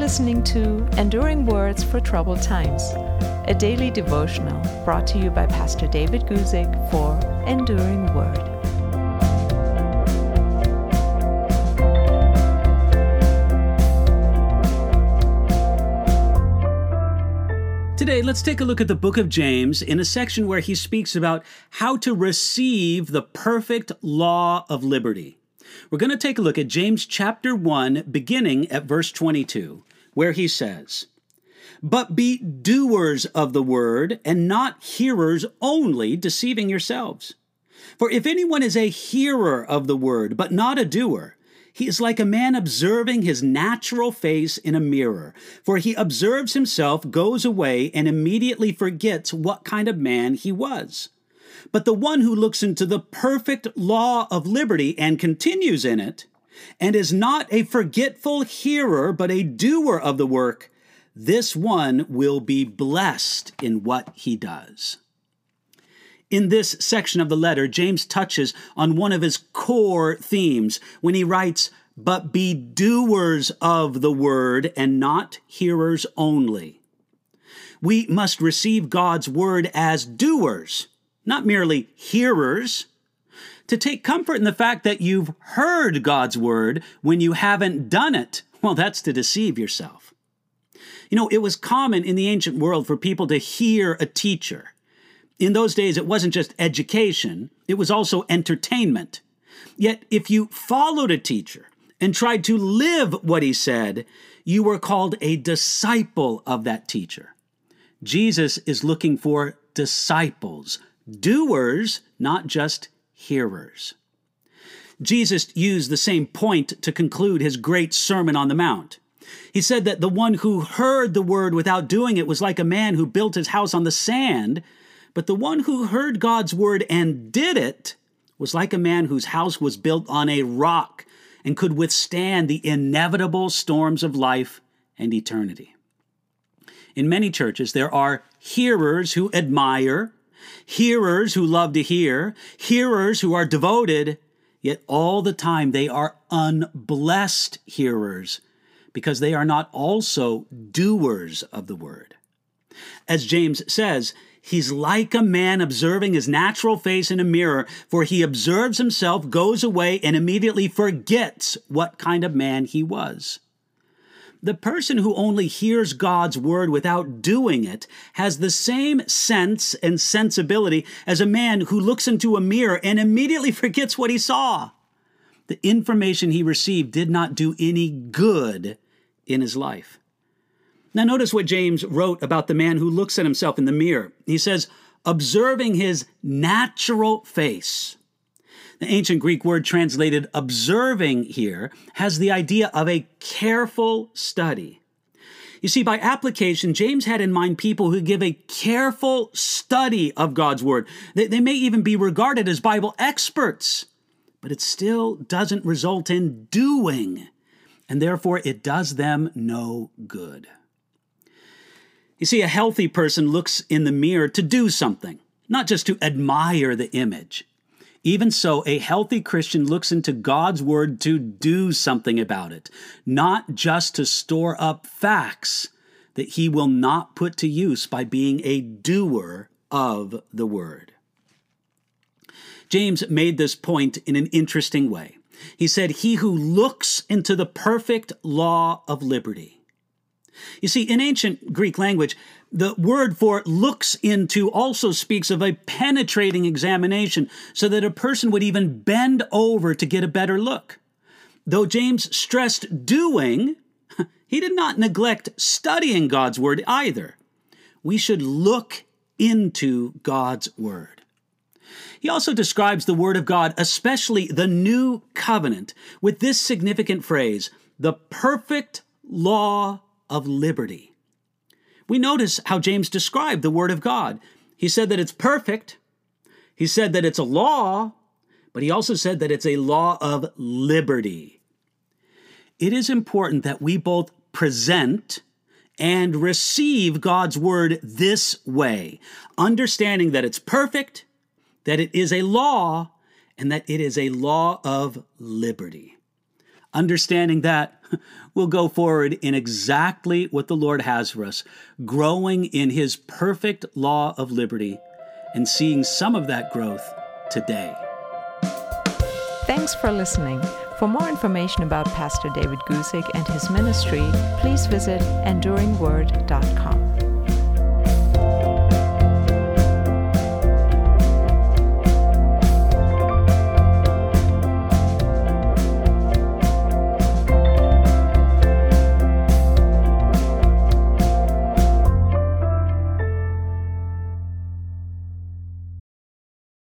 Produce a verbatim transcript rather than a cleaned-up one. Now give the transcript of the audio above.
listening to Enduring Words for Troubled Times, a daily devotional brought to you by Pastor David Guzik for Enduring Word. Today, let's take a look at the book of James in a section where he speaks about how to receive the perfect law of liberty. We're going to take a look at James chapter one, beginning at verse twenty-two, where he says, "But be doers of the word, and not hearers only, deceiving yourselves. For if anyone is a hearer of the word, but not a doer, he is like a man observing his natural face in a mirror. For he observes himself, goes away, and immediately forgets what kind of man he was. But the one who looks into the perfect law of liberty and continues in it, and is not a forgetful hearer, but a doer of the work, this one will be blessed in what he does." In this section of the letter, James touches on one of his core themes when he writes, "But be doers of the word and not hearers only." We must receive God's word as doers, not merely hearers. To take comfort in the fact that you've heard God's word when you haven't done it, well, that's to deceive yourself. You know, it was common in the ancient world for people to hear a teacher. In those days, it wasn't just education, it was also entertainment. Yet, if you followed a teacher and tried to live what he said, you were called a disciple of that teacher. Jesus is looking for disciples, doers, not just hearers. Jesus used the same point to conclude his great Sermon on the Mount. He said that the one who heard the word without doing it was like a man who built his house on the sand, but the one who heard God's word and did it was like a man whose house was built on a rock and could withstand the inevitable storms of life and eternity. In many churches, there are hearers who admire, hearers who love to hear, hearers who are devoted, yet all the time they are unblessed hearers because they are not also doers of the word. As James says, he's like a man observing his natural face in a mirror, for he observes himself, goes away, and immediately forgets what kind of man he was. The person who only hears God's word without doing it has the same sense and sensibility as a man who looks into a mirror and immediately forgets what he saw. The information he received did not do any good in his life. Now notice what James wrote about the man who looks at himself in the mirror. He says, observing his natural face. The ancient Greek word translated observing here has the idea of a careful study. You see, by application, James had in mind people who give a careful study of God's word. They, they may even be regarded as Bible experts, but it still doesn't result in doing, and therefore it does them no good. You see, a healthy person looks in the mirror to do something, not just to admire the image. Even so, a healthy Christian looks into God's word to do something about it, not just to store up facts that he will not put to use by being a doer of the word. James made this point in an interesting way. He said, "He who looks into the perfect law of liberty." You see, in ancient Greek language, the word for looks into also speaks of a penetrating examination so that a person would even bend over to get a better look. Though James stressed doing, he did not neglect studying God's word either. We should look into God's word. He also describes the word of God, especially the new covenant, with this significant phrase, the perfect law of liberty. We notice how James described the word of God. He said that it's perfect. He said that it's a law, but he also said that it's a law of liberty. It is important that we both present and receive God's word this way, understanding that it's perfect, that it is a law, and that it is a law of liberty. Understanding that we'll go forward in exactly what the Lord has for us, growing in His perfect law of liberty and seeing some of that growth today. Thanks for listening. For more information about Pastor David Guzik and his ministry, please visit enduring word dot com.